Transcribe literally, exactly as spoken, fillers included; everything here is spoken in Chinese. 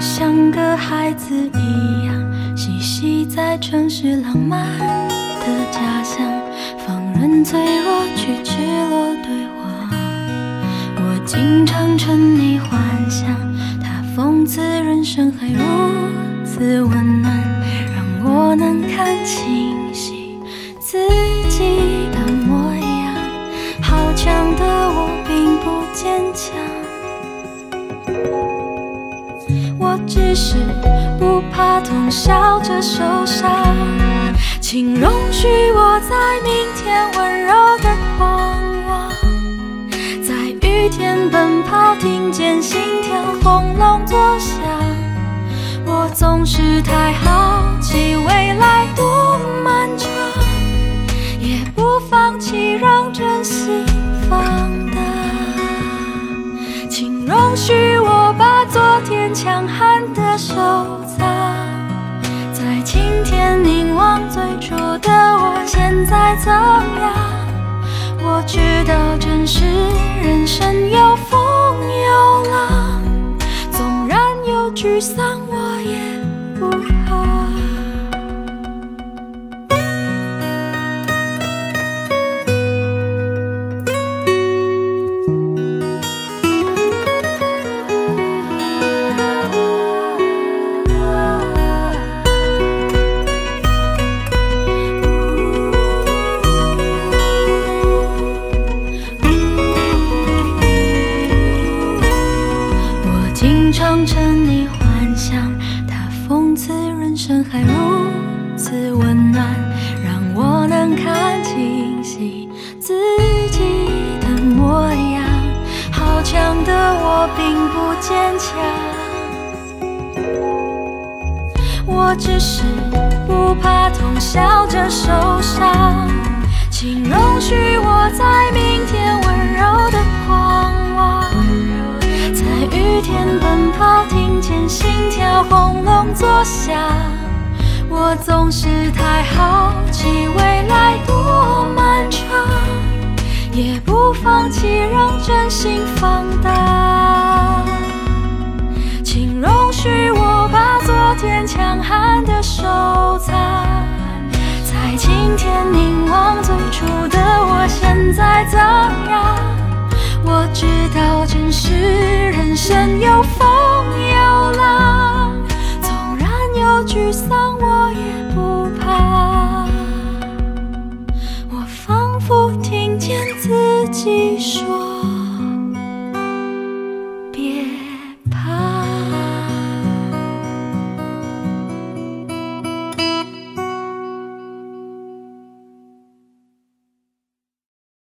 像个孩子一样嬉戏在城市浪漫的家乡，放任脆弱去赤裸对话。我经常沉溺幻想，他讽刺人生还如此温暖，让我能看清晰自己的模样。好强的我并不坚强，我只是不怕痛，笑着受伤。请容许我在明天温柔的狂妄，在雨天奔跑，听见心跳轰隆作响。我总是太好奇未来多漫长，也不放弃让真心放大。请容许我把昨天强悍的收藏，在晴天凝望最初的我现在怎样。我知道真实人生有风有浪，纵然有沮丧我也不怕。常沉溺幻想，他讽刺人生还如此温暖，让我能看清晰自己的模样。好强的我并不坚强，我只是不怕痛，笑着受伤。请容许我在明天温柔的狂妄，在雨天奔跑，听见心跳轰隆作响。我总是太好奇未来多漫长，也不放弃让真心放大。请容许我把昨天强悍的收藏，在晴天凝望最初的我现在怎样。我知道真实人生有风有浪，纵然有沮丧我也不怕。